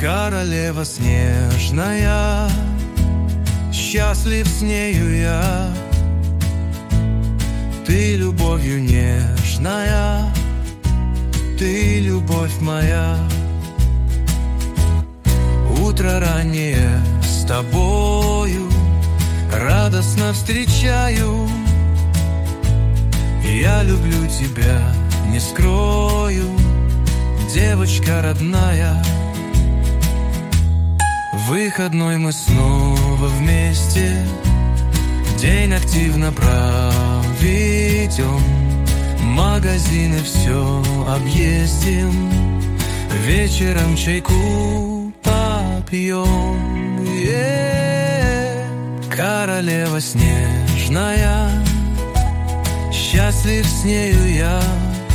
Королева снежная, счастлив с нею я. Ты любовью нежная, ты любовь моя. Утро раннее с тобою радостно встречаю. Я люблю тебя, не скрою, девочка родная. В выходной мы снова вместе, день активно проведем, магазины все объездим, вечером чайку попьем. Королева снежная, счастлив с нею я.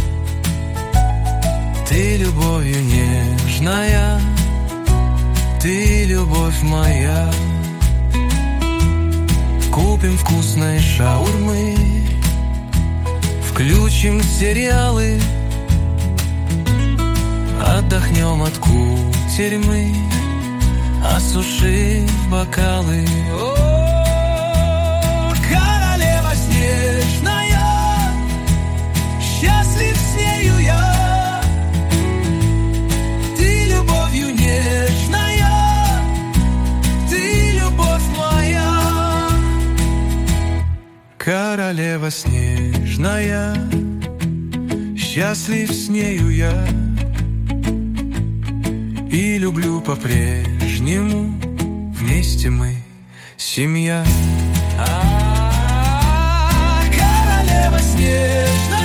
Ты любовью нежная, ты любовь моя. Купим вкусные шаурмы, включим сериалы, отдохнем от кутерьмы, осушив бокалы. О, королева снежная, счастлив с нею я. Ты любовью нежная, ты любовь моя. Королева снежная, счастлив с нею я. И люблю по-прежнему, вместе мы семья. Королева снежная.